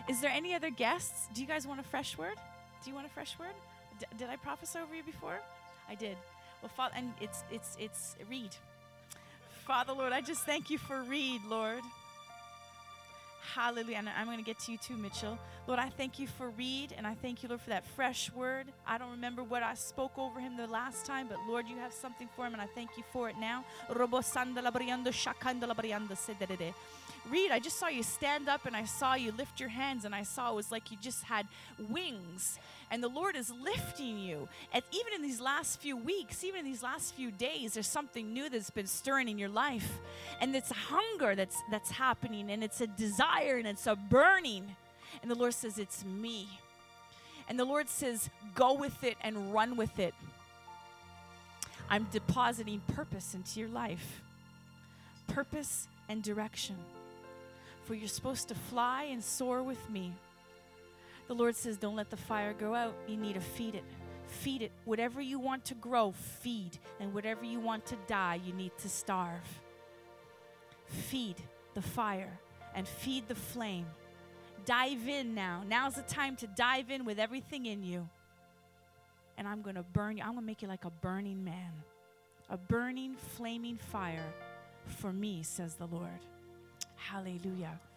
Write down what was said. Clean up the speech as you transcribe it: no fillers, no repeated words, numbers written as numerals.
Is there any other guests? Do you guys want a fresh word? Do you want a fresh word? Did I prophesy over you before? I did. Well, Father, and it's Reed. Father, Lord, I just thank you for Reed, Lord. Hallelujah. And I'm going to get to you too, Mitchell. Lord, I thank you for Reed, and I thank you, Lord, for that fresh word. I don't remember what I spoke over him the last time, but Lord, you have something for him, and I thank you for it now. Reed, I just saw you stand up, and I saw you lift your hands, and I saw it was like you just had wings, and the Lord is lifting you. And even in these last few weeks, even in these last few days, there's something new that's been stirring in your life, and it's a hunger that's happening, and it's a desire, and it's a burning, and the Lord says, it's me. And the Lord says, go with it and run with it. I'm depositing purpose into your life. Purpose and direction. For you're supposed to fly and soar with me. The Lord says, don't let the fire go out. You need to feed it. Feed it. Whatever you want to grow, feed. And whatever you want to die, you need to starve. Feed the fire and feed the flame. Dive in now. Now's the time to dive in with everything in you. And I'm going to burn you. I'm going to make you like a burning man. A burning, flaming fire for me, says the Lord. Hallelujah.